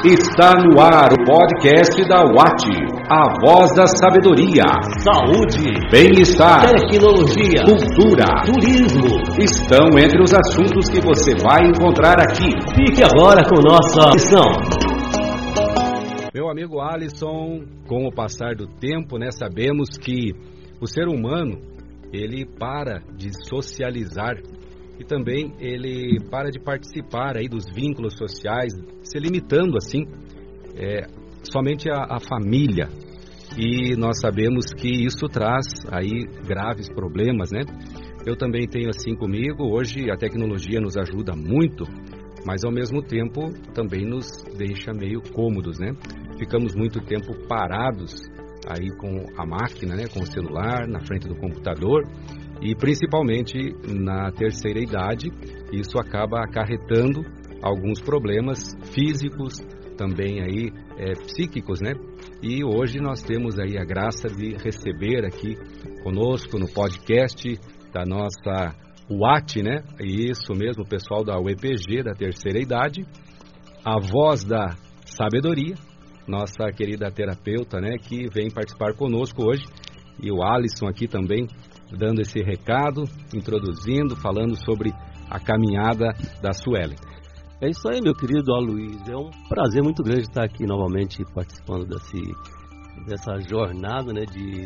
Está no ar o podcast da UAT, a voz da sabedoria, saúde, bem-estar, tecnologia, cultura, turismo. Estão entre os assuntos que você vai encontrar aqui. Fique agora com nossa missão. Meu amigo Alisson, com o passar do tempo, sabemos que o ser humano, ele para de socializar e também ele para de participar aí dos vínculos sociais, se limitando assim somente à família. E nós sabemos que isso traz aí graves problemas, né? Eu também tenho assim comigo. Hoje a tecnologia nos ajuda muito, mas ao mesmo tempo também nos deixa meio cômodos, né? Ficamos muito tempo parados aí com a máquina, né? Com o celular, na frente do computador. E principalmente na terceira idade, isso acaba acarretando alguns problemas físicos, também aí psíquicos, né? E hoje nós temos aí a graça de receber aqui conosco no podcast da nossa UAT, né? Isso mesmo, o pessoal da UEPG, da terceira idade, a voz da sabedoria, nossa querida terapeuta, né? Que vem participar conosco hoje, e o Alisson aqui também, dando esse recado, introduzindo, falando sobre a caminhada da Suelen. É isso aí, meu querido Aloysio. É um prazer muito grande estar aqui novamente participando dessa jornada, né?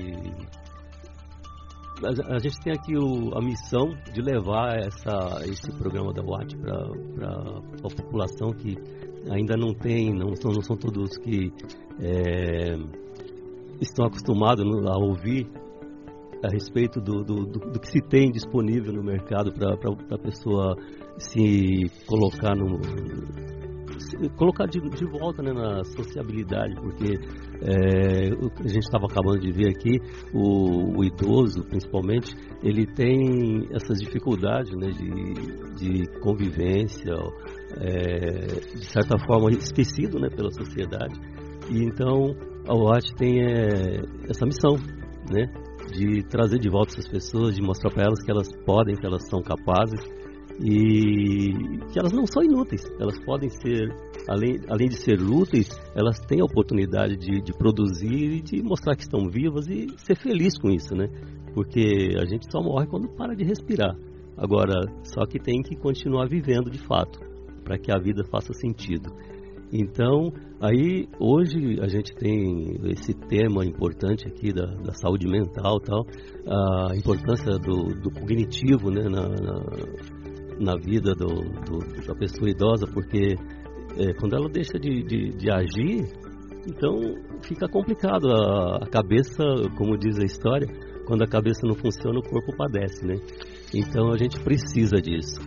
A gente tem aqui a missão de levar esse programa da UAT para a população que ainda não são todos que estão acostumados a ouvir a respeito do que se tem disponível no mercado para a pessoa se colocar de volta, né, na sociabilidade, porque a gente estava acabando de ver aqui, o idoso principalmente, ele tem essas dificuldades, né, de convivência, de certa forma esquecido, né, pela sociedade. E então a UAT tem essa missão, né, de trazer de volta essas pessoas, de mostrar para elas que elas podem, que elas são capazes e que elas não são inúteis. Elas podem ser, além de ser úteis, elas têm a oportunidade de produzir e de mostrar que estão vivas e ser feliz com isso, né? Porque a gente só morre quando para de respirar. Agora, só que tem que continuar vivendo de fato, para que a vida faça sentido. Então, aí hoje a gente tem esse tema importante aqui da saúde mental, tal, a importância do cognitivo, né, na vida da pessoa idosa, porque quando ela deixa de agir, então fica complicado. A cabeça, como diz a história, quando a cabeça não funciona, o corpo padece, né? Então a gente precisa disso.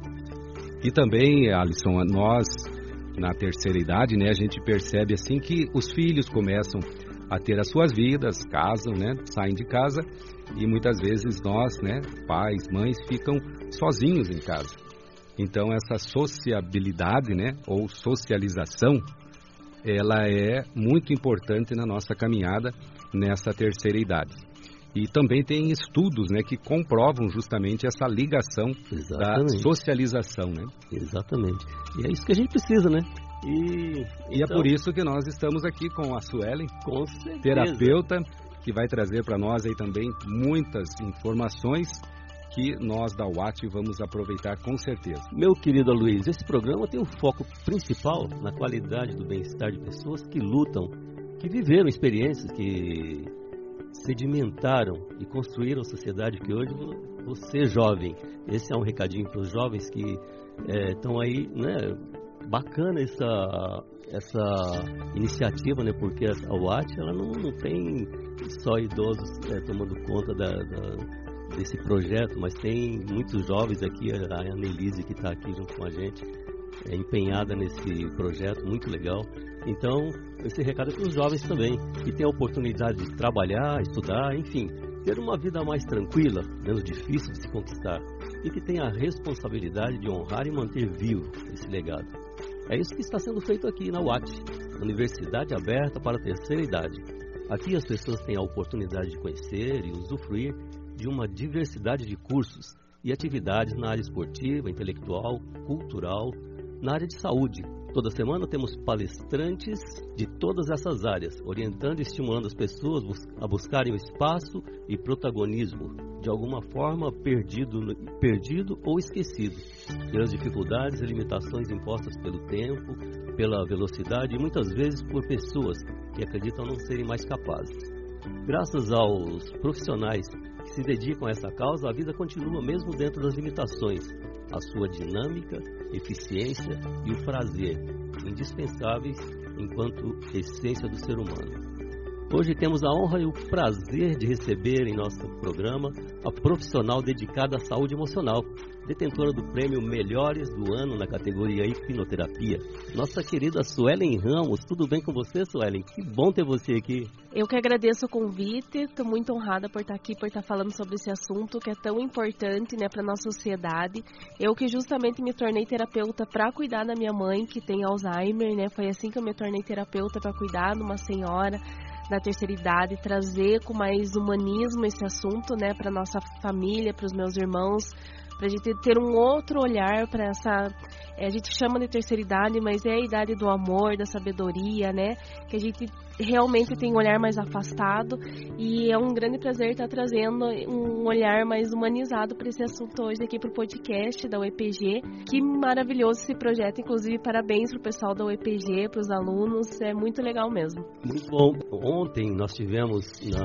E também, Alisson, nós na terceira idade, né, a gente percebe assim que os filhos começam a ter as suas vidas, casam, né, saem de casa, e muitas vezes nós, né, pais, mães, ficam sozinhos em casa. Então essa sociabilidade, né, ou socialização, ela é muito importante na nossa caminhada nessa terceira idade. E também tem estudos, né, que comprovam justamente essa ligação. Exatamente. Da socialização, né? Exatamente. E é isso que a gente precisa, né? E então, é por isso que nós estamos aqui com a Suelen, com certeza, terapeuta, que vai trazer para nós aí também muitas informações que nós da UAT vamos aproveitar com certeza. Meu querido Aloysio, esse programa tem um foco principal na qualidade do bem-estar de pessoas que lutam, que viveram experiências, que sedimentaram e construíram a sociedade que hoje você, jovem, esse é um recadinho para os jovens que estão aí, né? Bacana essa iniciativa, né? Porque a UAT, ela não tem só idosos tomando conta desse projeto, mas tem muitos jovens aqui, a Annelise que está aqui junto com a gente, empenhada nesse projeto, muito legal. Então, esse recado é para os jovens também, que têm a oportunidade de trabalhar, estudar, enfim, ter uma vida mais tranquila, menos difícil de se conquistar, e que tem a responsabilidade de honrar e manter vivo esse legado. É isso que está sendo feito aqui na UAT, Universidade Aberta para a Terceira Idade. Aqui as pessoas têm a oportunidade de conhecer e usufruir de uma diversidade de cursos e atividades na área esportiva, intelectual, cultural, na área de saúde. Toda semana temos palestrantes de todas essas áreas, orientando e estimulando as pessoas a buscarem o espaço e protagonismo, de alguma forma perdido ou esquecido, pelas dificuldades e limitações impostas pelo tempo, pela velocidade e muitas vezes por pessoas que acreditam não serem mais capazes. Graças aos profissionais que se dedicam a essa causa, a vida continua mesmo dentro das limitações, a sua dinâmica, eficiência e o prazer, indispensáveis enquanto essência do ser humano. Hoje temos a honra e o prazer de receber em nosso programa a profissional dedicada à saúde emocional, detentora do prêmio Melhores do Ano na categoria Hipnoterapia, nossa querida Suelen Ramos. Tudo bem com você, Suelen? Que bom ter você aqui. Eu que agradeço o convite, estou muito honrada por estar aqui, por estar falando sobre esse assunto que é tão importante, né, para a nossa sociedade. Eu que justamente me tornei terapeuta para cuidar da minha mãe, que tem Alzheimer, né? Foi assim que eu me tornei terapeuta, para cuidar de uma senhora da terceira idade, trazer com mais humanismo esse assunto, né, para nossa família, para os meus irmãos, para a gente ter um outro olhar para essa, a gente chama de terceira idade, mas é a idade do amor, da sabedoria, né, que a gente realmente tem um olhar mais afastado, e é um grande prazer estar trazendo um olhar mais humanizado para esse assunto hoje aqui para o podcast da UEPG. Que maravilhoso esse projeto, inclusive parabéns para o pessoal da UEPG, para os alunos, é muito legal mesmo. Muito bom. Ontem nós tivemos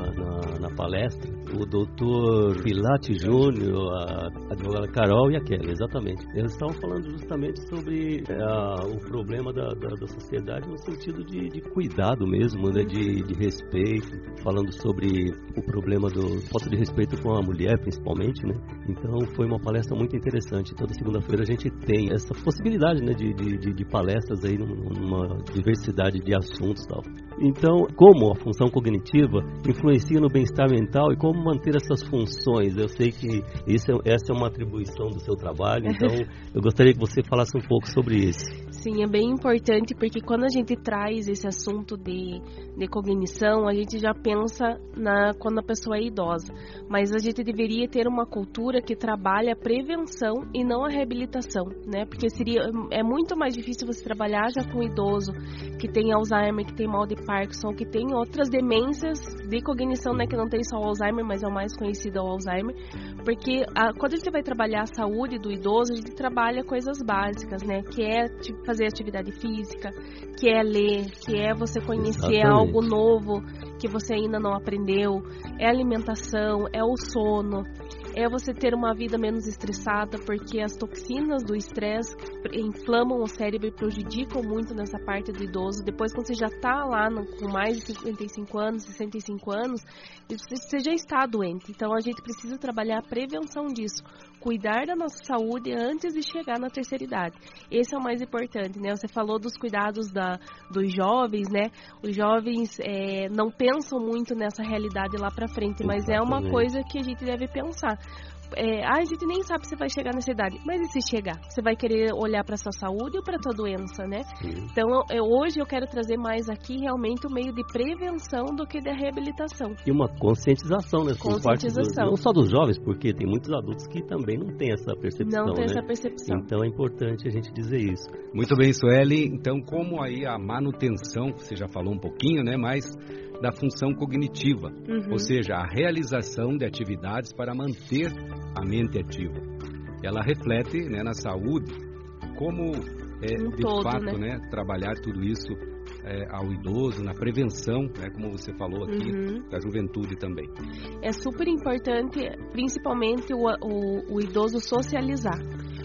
na palestra o doutor Pilate Júnior, a advogada Carol e a Kelly, exatamente. Eles estavam falando justamente sobre o problema da sociedade no sentido de cuidado mesmo, né, de respeito, falando sobre o problema do falta de respeito com a mulher, principalmente, né? Então foi uma palestra muito interessante. Toda segunda-feira a gente tem essa possibilidade, né, de palestras aí numa diversidade de assuntos e tal. Então, como a função cognitiva influencia no bem-estar mental e como manter essas funções? Eu sei que essa é uma atribuição do seu trabalho, então eu gostaria que você falasse um pouco sobre isso. Sim, é bem importante, porque quando a gente traz esse assunto de cognição, a gente já pensa quando a pessoa é idosa, mas a gente deveria ter uma cultura que trabalha a prevenção e não a reabilitação, né? Porque é muito mais difícil você trabalhar já com um idoso que tem Alzheimer, que tem mal de Parkinson, que tem outras demências de cognição, né? Que não tem só o Alzheimer, mas é o mais conhecido, o Alzheimer, porque quando a gente vai trabalhar a saúde do idoso, a gente trabalha coisas básicas, né? Que é fazer atividade física, que é ler, que é você conhecer algo novo que você ainda não aprendeu, é alimentação, é o sono, é você ter uma vida menos estressada, porque as toxinas do estresse inflamam o cérebro e prejudicam muito nessa parte do idoso. Depois, quando você já está lá com mais de 55 anos, 65 anos, você já está doente. Então, a gente precisa trabalhar a prevenção disso, cuidar da nossa saúde antes de chegar na terceira idade. Esse é o mais importante, né? Você falou dos cuidados dos jovens, né? Os jovens não pensam muito nessa realidade lá para frente, mas é uma coisa que a gente deve pensar. A gente nem sabe se vai chegar nessa idade, mas e se chegar? Você vai querer olhar para a sua saúde ou para a tua doença, né? Sim. Então, hoje eu quero trazer mais aqui realmente o meio de prevenção do que de reabilitação. E uma conscientização, né? Conscientização. Não só dos jovens, porque tem muitos adultos que também não têm essa percepção, Não tem, né? essa percepção. Então é importante a gente dizer isso. Muito bem, Sueli. Então, como aí a manutenção, você já falou um pouquinho, né? Mas da função cognitiva, ou seja, a realização de atividades para manter a mente ativa. Ela reflete, né, na saúde, como de todo, fato, né, trabalhar tudo isso ao idoso, na prevenção, né, como você falou aqui, da juventude também. É super importante, principalmente o idoso socializar.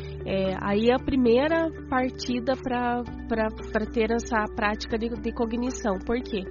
Aí é a primeira partida para ter essa prática de cognição. Por quê?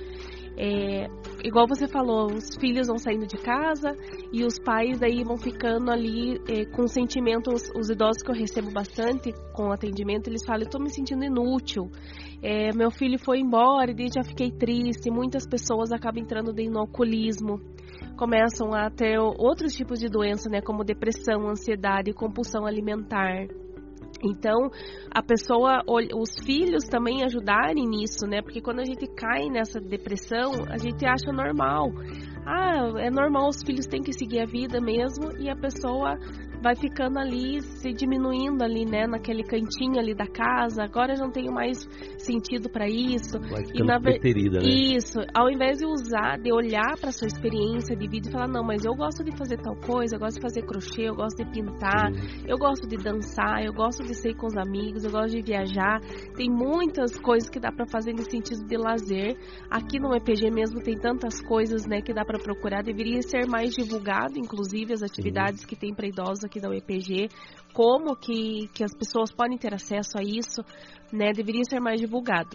Igual você falou, os filhos vão saindo de casa e os pais daí vão ficando ali com sentimentos. Os idosos que eu recebo bastante com atendimento, eles falam: eu estou me sentindo inútil, meu filho foi embora e já fiquei triste. Muitas pessoas acabam entrando no alcoolismo, começam a ter outros tipos de doença, né, como depressão, ansiedade, compulsão alimentar. Então, a pessoa, os filhos também ajudarem nisso, né? Porque quando a gente cai nessa depressão, a gente acha normal. É normal, os filhos têm que seguir a vida mesmo, e a pessoa vai ficando ali, se diminuindo ali, né, naquele cantinho ali da casa. Agora eu não tenho mais sentido para isso. Vai ficando preterida, né? Isso, ao invés de olhar para sua experiência de vida e falar, não, mas eu gosto de fazer tal coisa, eu gosto de fazer crochê, eu gosto de pintar, eu gosto de dançar, eu gosto de sair com os amigos, eu gosto de viajar. Tem muitas coisas que dá para fazer no sentido de lazer. Aqui no EPG mesmo tem tantas coisas, né, que dá para procurar. Deveria ser mais divulgado, inclusive, as atividades que tem para idosos aqui da UEPG, como que as pessoas podem ter acesso a isso, né, deveria ser mais divulgado.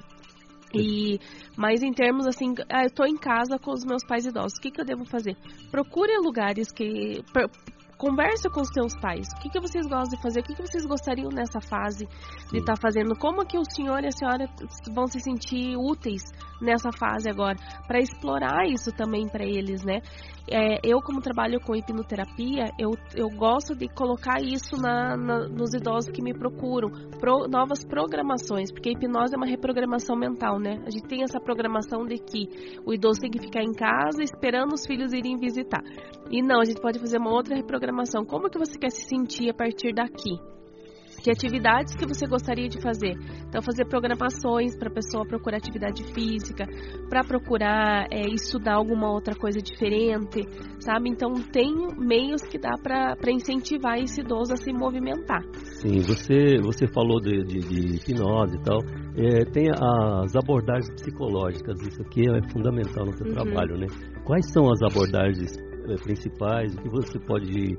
Mas em termos assim, eu estou em casa com os meus pais idosos, o que eu devo fazer? Procure lugares que... Converse com os seus pais. O que vocês gostam de fazer? O que vocês gostariam nessa fase de estar fazendo? Como que o senhor e a senhora vão se sentir úteis nessa fase agora? Para explorar isso também para eles, né? Eu, como trabalho com hipnoterapia, eu gosto de colocar isso nos idosos que me procuram. Novas programações, porque a hipnose é uma reprogramação mental, né? A gente tem essa programação de que o idoso tem que ficar em casa esperando os filhos irem visitar. E não, a gente pode fazer uma outra reprogramação. Como que você quer se sentir a partir daqui? Que atividades que você gostaria de fazer? Então, fazer programações para a pessoa procurar atividade física, para procurar estudar alguma outra coisa diferente, sabe? Então, tem meios que dá para incentivar esse idoso a se movimentar. Sim, você falou de hipnose e tal. Tem as abordagens psicológicas, isso aqui é fundamental no seu trabalho, né? Quais são as abordagens principais? O que você pode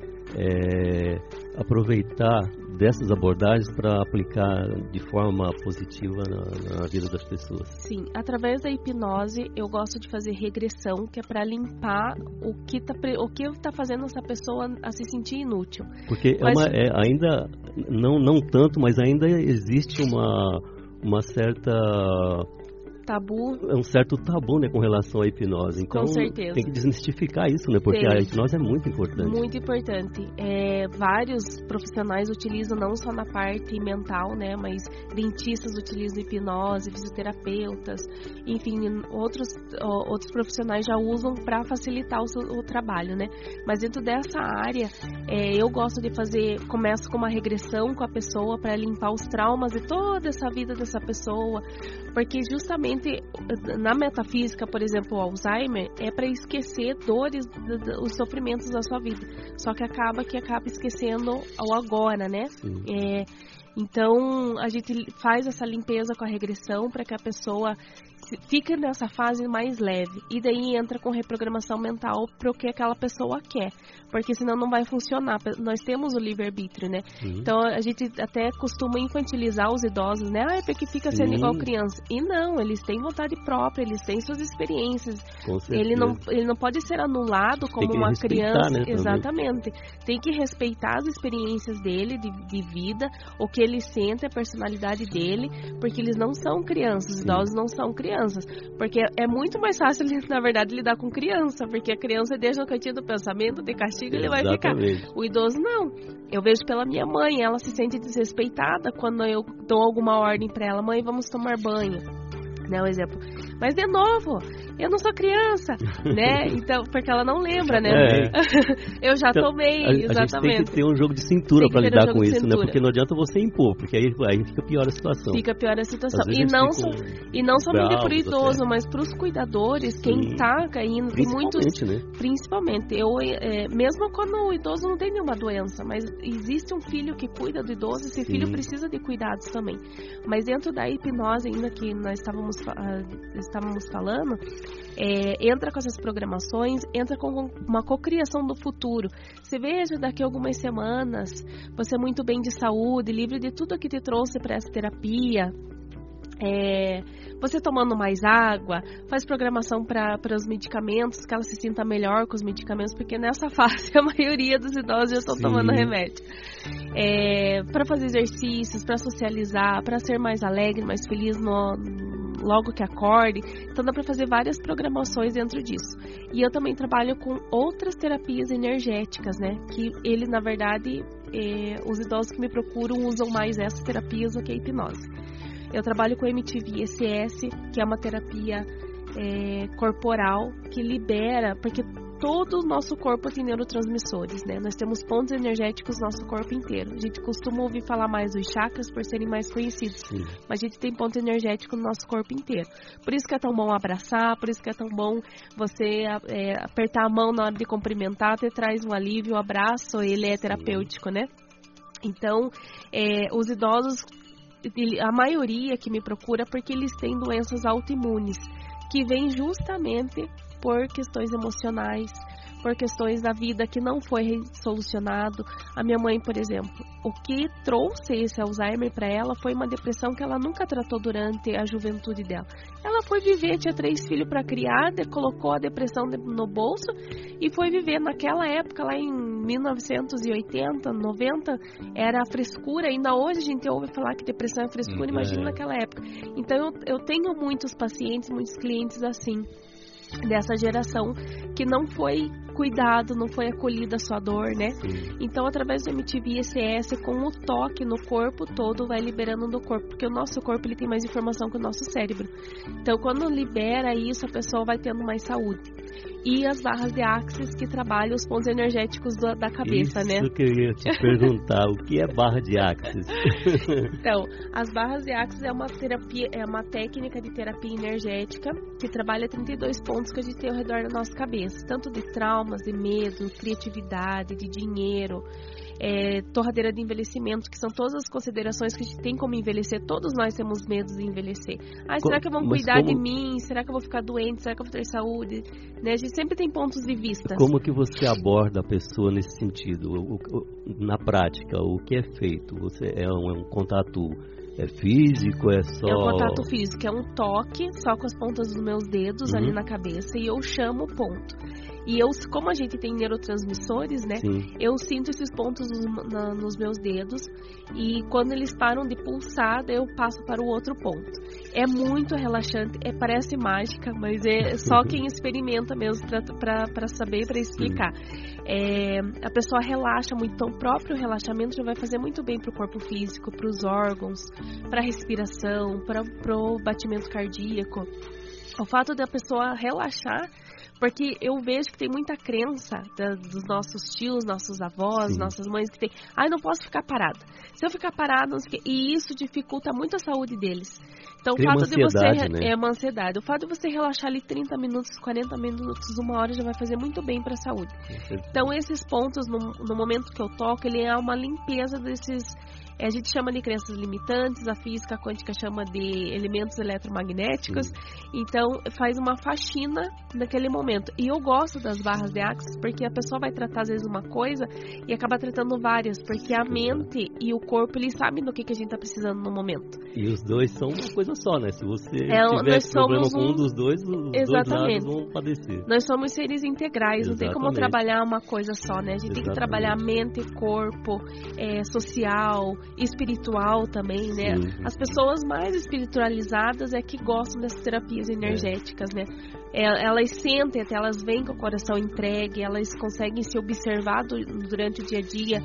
aproveitar dessas abordagens para aplicar de forma positiva na vida das pessoas? Sim, através da hipnose eu gosto de fazer regressão, que é para limpar o que tá fazendo essa pessoa a se sentir inútil. Porque ainda não tanto, mas ainda existe uma certa tabu. É um certo tabu, né, com relação à hipnose. Então, com certeza. Tem que desmistificar isso, né? Porque a hipnose é muito importante. Muito importante. Vários profissionais utilizam não só na parte mental, né, mas dentistas utilizam hipnose, fisioterapeutas, enfim, outros profissionais já usam para facilitar o trabalho, né? Mas dentro dessa área, eu gosto de começo com uma regressão com a pessoa para limpar os traumas de toda essa vida dessa pessoa, porque justamente na metafísica, por exemplo, o Alzheimer é para esquecer dores, os sofrimentos da sua vida. Só que acaba esquecendo o agora, né? Então a gente faz essa limpeza com a regressão para que a pessoa fica nessa fase mais leve. E daí entra com reprogramação mental para o que aquela pessoa quer. Porque senão não vai funcionar. Nós temos o livre-arbítrio, né? Então a gente até costuma infantilizar os idosos, né? É porque fica sendo igual criança. E não, eles têm vontade própria, eles têm suas experiências. Ele não pode ser anulado como uma criança. Né, exatamente. Tem que respeitar as experiências dele de vida, o que ele sente, a personalidade dele, porque eles não são crianças, os idosos não são crianças. Porque é muito mais fácil, na verdade, lidar com criança, porque a criança deixa no cantinho do pensamento, de castigo, ele vai ficar. O idoso não. Eu vejo pela minha mãe, ela se sente desrespeitada quando eu dou alguma ordem para ela: mãe, vamos tomar banho. Né, um exemplo. Mas de novo, eu não sou criança, né? Então, porque ela não lembra, né? Eu já tomei, exatamente. A gente tem que ter um jogo de cintura para lidar com isso, né? Porque não adianta você impor, porque aí fica pior a situação. Fica pior a situação. E não somente para o idoso, mas para os cuidadores, quem está caindo, tem muitos, né? Principalmente. Mesmo quando o idoso não tem nenhuma doença, mas existe um filho que cuida do idoso, esse filho precisa de cuidados também. Mas dentro da hipnose, ainda que nós estávamos falando, entra com essas programações, entra com uma cocriação do futuro. Você veja daqui a algumas semanas, você muito bem de saúde, livre de tudo que te trouxe para essa terapia, você tomando mais água, faz programação para os medicamentos, que ela se sinta melhor com os medicamentos, porque nessa fase a maioria dos idosos já estão tomando remédio. Para fazer exercícios, para socializar, para ser mais alegre, mais feliz logo que acorde. Então dá para fazer várias programações dentro disso. E eu também trabalho com outras terapias energéticas, né? Que ele, na verdade, os idosos que me procuram usam mais essas terapias do que a hipnose. Eu trabalho com MTV-SS, que é uma terapia corporal que libera, porque todo o nosso corpo tem neurotransmissores, né? Nós temos pontos energéticos no nosso corpo inteiro. A gente costuma ouvir falar mais dos chakras por serem mais conhecidos, mas a gente tem ponto energético no nosso corpo inteiro. Por isso que é tão bom abraçar, por isso que é tão bom você apertar a mão na hora de cumprimentar, até traz um alívio. O abraço, ele é terapêutico, né? Então, os idosos, a maioria que me procura, porque eles têm doenças autoimunes, que vêm justamente por questões emocionais, por questões da vida que não foi solucionado. A minha mãe, por exemplo, o que trouxe esse Alzheimer para ela foi uma depressão que ela nunca tratou durante a juventude dela. Ela foi viver, tinha 3 filhos para criar, colocou a depressão no bolso e foi viver. Naquela época, lá em 1980, 90, era a frescura. Ainda hoje a gente ouve falar que depressão é frescura, imagina naquela época. Então eu tenho muitos pacientes, muitos clientes assim, dessa geração, que não foi cuidado, não foi acolhida a sua dor, né? Então, através do MTV ECS, com o toque no corpo todo, vai liberando do corpo, porque o nosso corpo ele tem mais informação que o nosso cérebro. Então, quando libera isso, a pessoa vai tendo mais saúde. E as barras de Axis, que trabalham os pontos energéticos da cabeça, né? Isso que eu ia te perguntar, o que é barra de Axis? Então, as barras de Axis é uma terapia, é uma técnica de terapia energética que trabalha 32 pontos que a gente tem ao redor da nossa cabeça, tanto de traumas, de medo, criatividade, de dinheiro, torradeira de envelhecimento, que são todas as considerações que a gente tem como envelhecer. Todos nós temos medo de envelhecer. Será que vão cuidar de mim? Será que eu vou ficar doente? Será que eu vou ter saúde? Né? A gente sempre tem pontos de vista. Como que você aborda a pessoa nesse sentido? Na prática, o que é feito? Você é um contato físico? É só... É um contato físico, é um toque só com as pontas dos meus dedos ali na cabeça e eu chamo o ponto. E como a gente tem neurotransmissores, né? Eu sinto esses pontos nos meus dedos e quando eles param de pulsar, daí eu passo para o outro ponto. É muito relaxante, parece mágica, mas é só quem experimenta mesmo para saber, para explicar. A pessoa relaxa muito, então o próprio relaxamento já vai fazer muito bem para o corpo físico, para os órgãos, para a respiração, para o batimento cardíaco. O fato da pessoa relaxar, porque eu vejo que tem muita crença dos nossos tios, nossos avós, nossas mães, que tem, não posso ficar parada. Se eu ficar parada, não sei o quê, e isso dificulta muito a saúde deles. Então, o fato de você... Né? É uma ansiedade. O fato de você relaxar ali 30 minutos, 40 minutos, 1 hora, já vai fazer muito bem para a saúde. Então, esses pontos, no momento que eu toco, ele é uma limpeza desses... A gente chama de crenças limitantes, a física quântica chama de elementos eletromagnéticos. Então, faz uma faxina naquele momento. E eu gosto das barras de Axis porque a pessoa vai tratar, às vezes, uma coisa e acaba tratando várias, porque a mente e o corpo, eles sabem do que a gente está precisando no momento. E os dois são uma coisa só, né? Se você tiver problema com um dos dois, os dois lados vão padecer. Nós somos seres integrais, não tem como trabalhar uma coisa só, né? A gente tem que trabalhar mente, corpo, social, espiritual também, né? As pessoas mais espiritualizadas é que gostam dessas terapias energéticas, né? Elas sentem, até elas vêm com o coração entregue, elas conseguem se observar durante o dia a dia,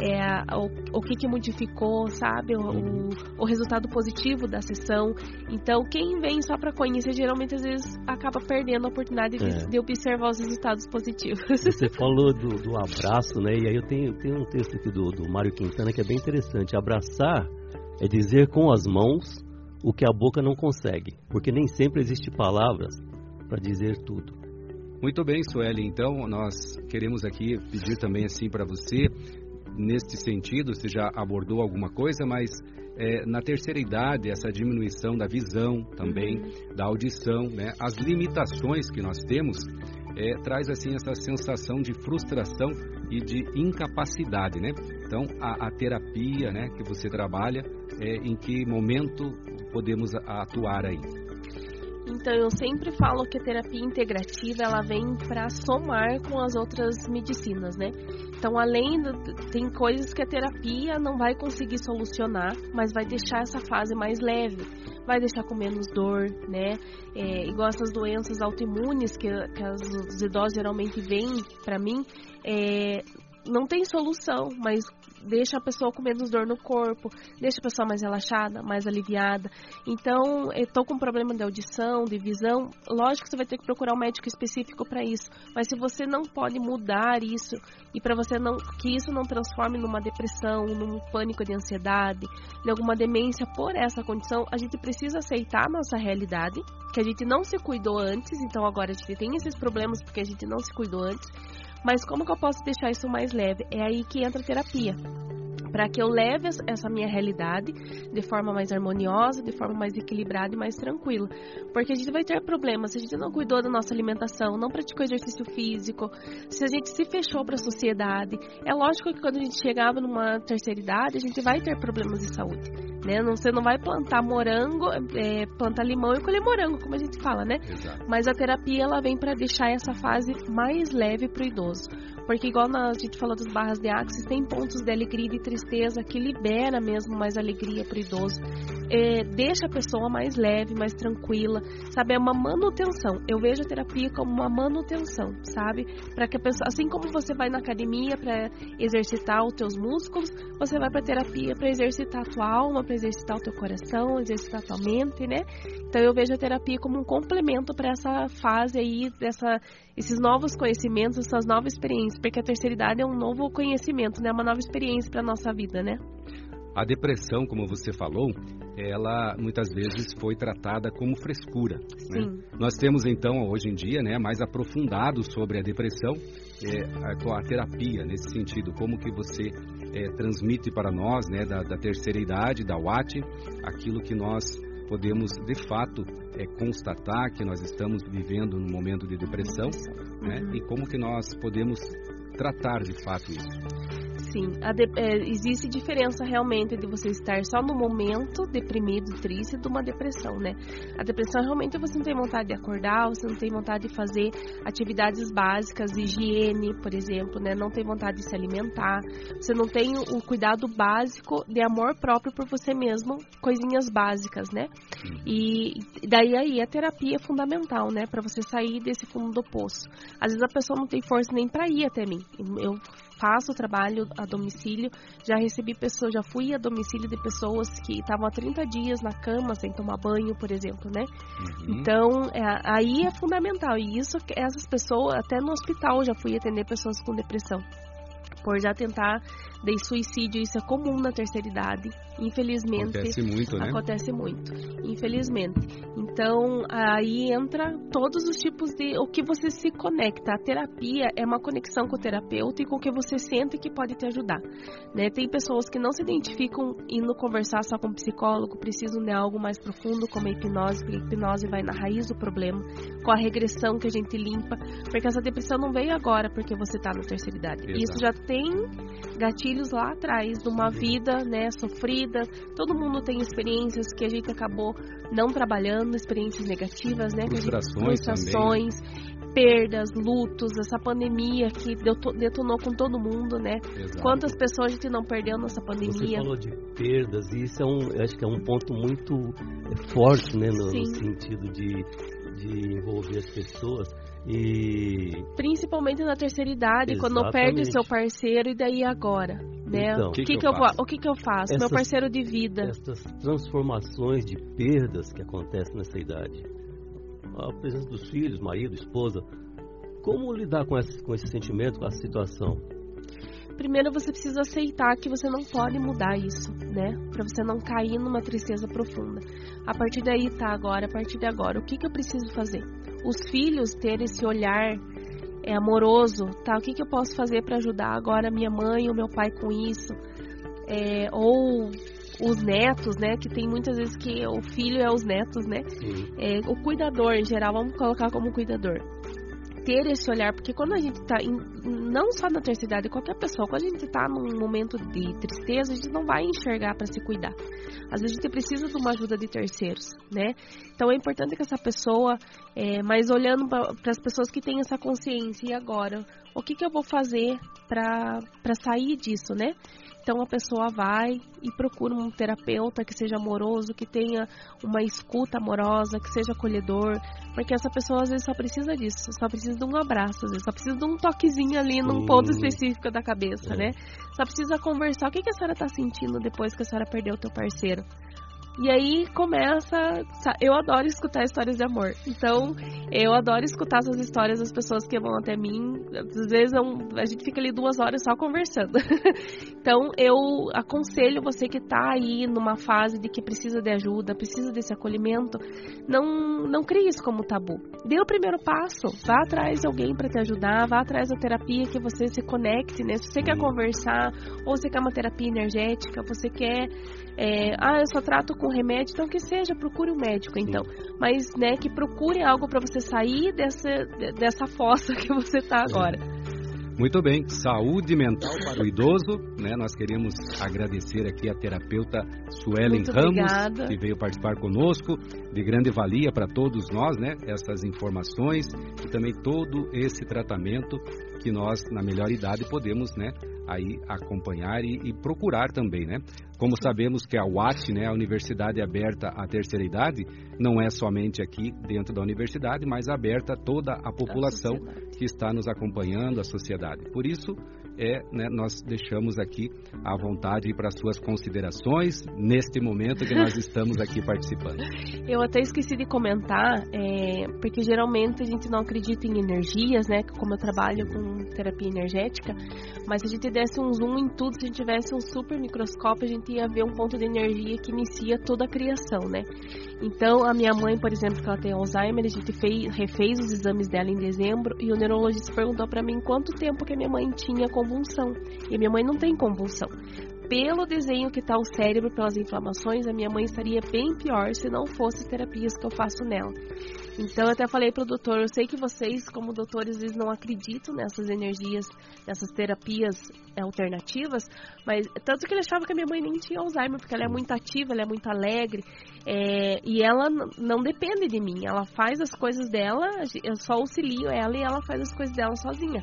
o que modificou, sabe? O resultado positivo da sessão. Então, quem vem só para conhecer, geralmente, às vezes, acaba perdendo a oportunidade de observar os resultados positivos. Você falou do abraço, né? E aí eu tenho um texto aqui do Mário Quintana que é bem interessante. Abraçar é dizer com as mãos o que a boca não consegue, porque nem sempre existe palavras para dizer tudo. Muito bem, Sueli. Então, nós queremos aqui pedir também assim para você, neste sentido, você já abordou alguma coisa, mas na terceira idade, essa diminuição da visão também, da audição, né? As limitações que nós temos, traz assim essa sensação de frustração e de incapacidade, né? Então, a terapia, né, que você trabalha, em que momento podemos atuar aí? Então, eu sempre falo que a terapia integrativa, ela vem para somar com as outras medicinas, né? Então, tem coisas que a terapia não vai conseguir solucionar, mas vai deixar essa fase mais leve, vai deixar com menos dor, né? Igual essas doenças autoimunes que os idosos geralmente vêm para mim, não tem solução, mas deixa a pessoa com menos dor no corpo, deixa a pessoa mais relaxada, mais aliviada. Então, eu tô com problema de audição, de visão, lógico que você vai ter que procurar um médico específico para isso. Mas se você não pode mudar isso e para você não que isso não transforme numa depressão, num pânico de ansiedade, em alguma demência por essa condição, a gente precisa aceitar a nossa realidade, que a gente não se cuidou antes, então agora a gente tem esses problemas porque a gente não se cuidou antes. Mas como que eu posso deixar isso mais leve? É aí que entra a terapia. Para que eu leve essa minha realidade de forma mais harmoniosa, de forma mais equilibrada e mais tranquila. Porque a gente vai ter problemas se a gente não cuidou da nossa alimentação, não praticou exercício físico, se a gente se fechou para a sociedade. É lógico que quando a gente chegava numa terceira idade, a gente vai ter problemas de saúde. Né? Você não vai plantar morango, plantar limão e colher morango, como a gente fala, né? Exato. Mas a terapia ela vem para deixar essa fase mais leve para o idoso. Porque igual a gente falou das barras de Axis, tem pontos de alegria e de tristeza que libera mesmo mais alegria para o idoso. Deixa a pessoa mais leve, mais tranquila, sabe? É uma manutenção. Eu vejo a terapia como uma manutenção, sabe? Para que a pessoa, assim como você vai na academia para exercitar os teus músculos, você vai para terapia para exercitar a tua alma, para exercitar o teu coração, exercitar a tua mente, né? Então eu vejo a terapia como um complemento para essa fase aí, esses novos conhecimentos, essas novas experiências, porque a terceira idade é um novo conhecimento, né? Uma nova experiência para nossa vida, né? A depressão, como você falou, ela muitas vezes foi tratada como frescura. Sim. Né? Nós temos então, hoje em dia, né, mais aprofundado sobre a depressão, com a terapia, nesse sentido, como que você transmite para nós, né, da terceira idade, da WAT, aquilo que nós podemos, de fato, constatar que nós estamos vivendo num momento de depressão, né, e como que nós podemos tratar, de fato, isso. Sim, existe diferença realmente de você estar só no momento deprimido, triste, de uma depressão, né? A depressão realmente você não tem vontade de acordar, você não tem vontade de fazer atividades básicas, higiene, por exemplo, né? Não tem vontade de se alimentar, você não tem o cuidado básico de amor próprio por você mesmo, coisinhas básicas, né? E daí aí a terapia é fundamental, né? Para você sair desse fundo do poço. Às vezes a pessoa não tem força nem para ir até mim. Eu faço o trabalho a domicílio, já fui a domicílio de pessoas que estavam há 30 dias na cama sem tomar banho, por exemplo, né? Então, aí é fundamental, e isso, essas pessoas, até no hospital já fui atender pessoas com depressão, por já tentar de suicídio, isso é comum na terceira idade, infelizmente. Acontece muito, né? Acontece muito, infelizmente. Então, aí entra todos os tipos de o que você se conecta. A terapia é uma conexão com o terapeuta e com o que você sente que pode te ajudar, né? Tem pessoas que não se identificam indo conversar só com um psicólogo, precisam de algo mais profundo, como a hipnose, porque a hipnose vai na raiz do problema, com a regressão que a gente limpa, porque essa depressão não veio agora porque você está na terceira idade. Exato. Isso já tem gatilhos lá atrás, de uma vida, né, sofrida. Todo mundo tem experiências que a gente acabou não trabalhando, experiências negativas, né? Frustrações, perdas, lutos, essa pandemia que detonou com todo mundo, né? Exato. Quantas pessoas a gente não perdeu nessa pandemia? Você falou de perdas, e isso acho que é um ponto muito forte, né, no sentido de envolver as pessoas. E principalmente na terceira idade, exatamente, quando perde seu parceiro, e daí agora, né? Então, o que eu faço? Meu parceiro de vida. Essas transformações de perdas que acontecem nessa idade, a presença dos filhos, marido, esposa, como lidar com esse sentimento, com essa situação? Primeiro você precisa aceitar que você não pode mudar isso, né? Pra você não cair numa tristeza profunda. A partir daí, a partir de agora, o que eu preciso fazer? Os filhos terem esse olhar amoroso, tá? O que eu posso fazer para ajudar agora minha mãe ou meu pai com isso? Ou os netos, né? Que tem muitas vezes que o filho é os netos, né? O cuidador, em geral, vamos colocar como cuidador. Ter esse olhar, porque quando a gente tá, não só na terceira idade, qualquer pessoa, quando a gente tá num momento de tristeza, a gente não vai enxergar para se cuidar. Às vezes a gente precisa de uma ajuda de terceiros, né? Então é importante que essa pessoa, mas olhando para as pessoas que têm essa consciência, e agora? o que eu vou fazer para sair disso, né? Então a pessoa vai e procura um terapeuta que seja amoroso, que tenha uma escuta amorosa, que seja acolhedor, porque essa pessoa às vezes só precisa disso, só precisa de um abraço, às vezes só precisa de um toquezinho ali num ponto específico da cabeça, né? Só precisa conversar, o que a senhora está sentindo depois que a senhora perdeu o teu parceiro? E aí começa, eu adoro escutar histórias de amor, então eu adoro escutar essas histórias das pessoas que vão até mim, às vezes a gente fica ali 2 horas só conversando. Então eu aconselho você que está aí numa fase de que precisa de ajuda, precisa desse acolhimento, não crie isso como tabu. Dê o primeiro passo, vá atrás de alguém para te ajudar, vá atrás da terapia que você se conecte, né? Se você quer conversar, ou você quer uma terapia energética, você quer, eu só trato com remédio, então que seja, procure um médico então, mas né, que procure algo para você sair dessa fossa que você está agora. Muito bem, saúde mental para o idoso, né? Nós queremos agradecer aqui a terapeuta Suelen Ramos, que veio participar conosco, de grande valia para todos nós, né? Essas informações e também todo esse tratamento que nós, na melhor idade, podemos, né, aí acompanhar e procurar também, né? Como sabemos que a UAT, né, a Universidade Aberta à Terceira Idade, não é somente aqui dentro da universidade, mas aberta a toda a população que está nos acompanhando, a sociedade. Por isso, nós deixamos aqui à vontade para suas considerações neste momento que nós estamos aqui participando. Eu até esqueci de comentar, porque geralmente a gente não acredita em energias, né? Como eu trabalho com terapia energética, mas se a gente desse um zoom em tudo, se a gente tivesse um super microscópio, a gente ia ver um ponto de energia que inicia toda a criação, né? Então, a minha mãe, por exemplo, que ela tem Alzheimer, a gente refez os exames dela em dezembro e o neurologista perguntou para mim quanto tempo que a minha mãe tinha convulsão. E a minha mãe não tem convulsão. Pelo desenho que está o cérebro, pelas inflamações, a minha mãe estaria bem pior se não fosse as terapias que eu faço nela. Então, eu até falei para o doutor, eu sei que vocês, como doutores, eles não acreditam nessas energias, nessas terapias alternativas, mas tanto que ele achava que a minha mãe nem tinha Alzheimer, porque ela é muito ativa, ela é muito alegre, e ela não depende de mim, ela faz as coisas dela, eu só auxilio ela e ela faz as coisas dela sozinha.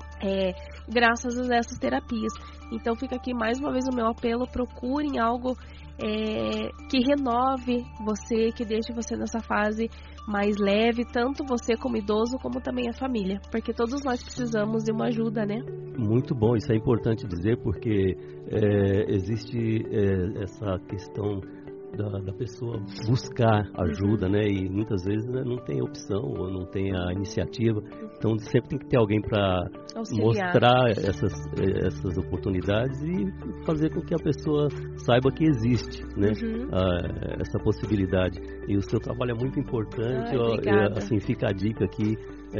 Graças a essas terapias. Então fica aqui mais uma vez o meu apelo, procurem algo que renove você, que deixe você nessa fase mais leve, tanto você como idoso, como também a família, porque todos nós precisamos de uma ajuda, né? Muito bom, isso é importante dizer, porque existe essa questão da pessoa buscar ajuda, né? E muitas vezes, né, não tem opção ou não tem a iniciativa. Então sempre tem que ter alguém para mostrar essas oportunidades e fazer com que a pessoa saiba que existe, né? Essa possibilidade. E o seu trabalho é muito importante. Assim, fica a dica aqui.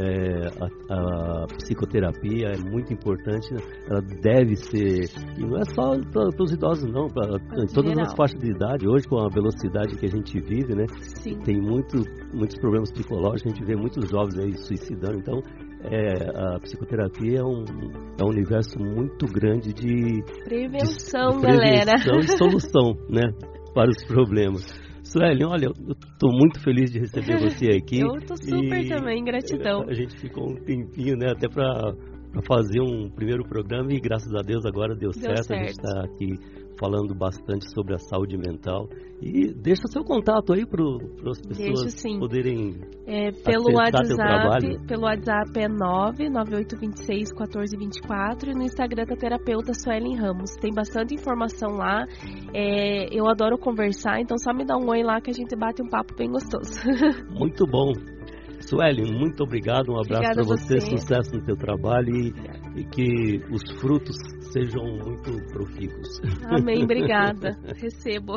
A psicoterapia é muito importante, né? Ela deve ser, e não é só para os idosos não, para todas as faixas de idade. Hoje, com a velocidade que a gente vive, né? Sim. Tem muitos problemas psicológicos, a gente vê muitos jovens aí suicidando. Então a psicoterapia é um universo muito grande de prevenção, galera, e solução, né, para os problemas. Suelen, olha, eu estou muito feliz de receber você aqui. Eu estou super também, gratidão. A gente ficou um tempinho, né, até para fazer um primeiro programa e graças a Deus agora deu certo. A gente está aqui falando bastante sobre a saúde mental. E deixa o seu contato aí para as pessoas poderem pelo WhatsApp. Pelo WhatsApp é 998261424 e no Instagram da terapeuta Suelen Ramos. Tem bastante informação lá. Eu adoro conversar, então só me dá um oi lá que a gente bate um papo bem gostoso. Muito bom. Suelen, muito obrigado, um abraço para você, sucesso no teu trabalho e que os frutos sejam muito profícuos. Amém, obrigada, recebo.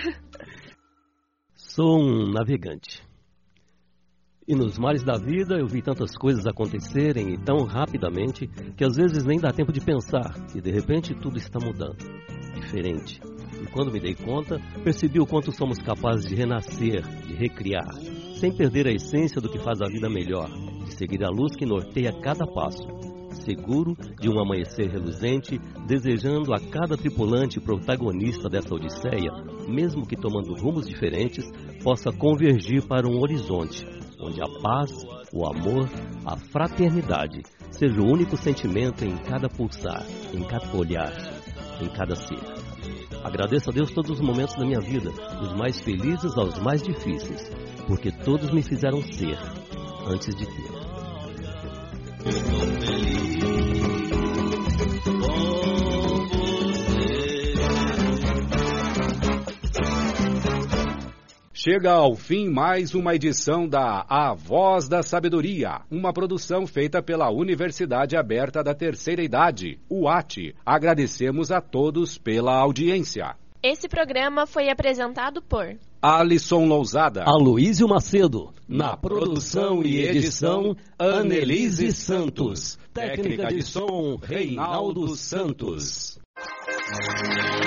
Sou um navegante e nos mares da vida eu vi tantas coisas acontecerem tão rapidamente que às vezes nem dá tempo de pensar e de repente tudo está mudando, diferente. E quando me dei conta, percebi o quanto somos capazes de renascer, de recriar, sem perder a essência do que faz a vida melhor, de seguir a luz que norteia cada passo, seguro de um amanhecer reluzente, desejando a cada tripulante protagonista dessa odisseia, mesmo que tomando rumos diferentes, possa convergir para um horizonte, onde a paz, o amor, a fraternidade seja o único sentimento em cada pulsar, em cada olhar, em cada ser. Agradeço a Deus todos os momentos da minha vida, dos mais felizes aos mais difíceis, porque todos me fizeram ser antes de ter. Estou feliz com você. Chega ao fim mais uma edição da A Voz da Sabedoria, uma produção feita pela Universidade Aberta da Terceira Idade, UAT. Agradecemos a todos pela audiência. Esse programa foi apresentado por Alisson Lousada, Aloísio Macedo, na produção e edição, Annelise Santos, técnica de som, Reinaldo Santos.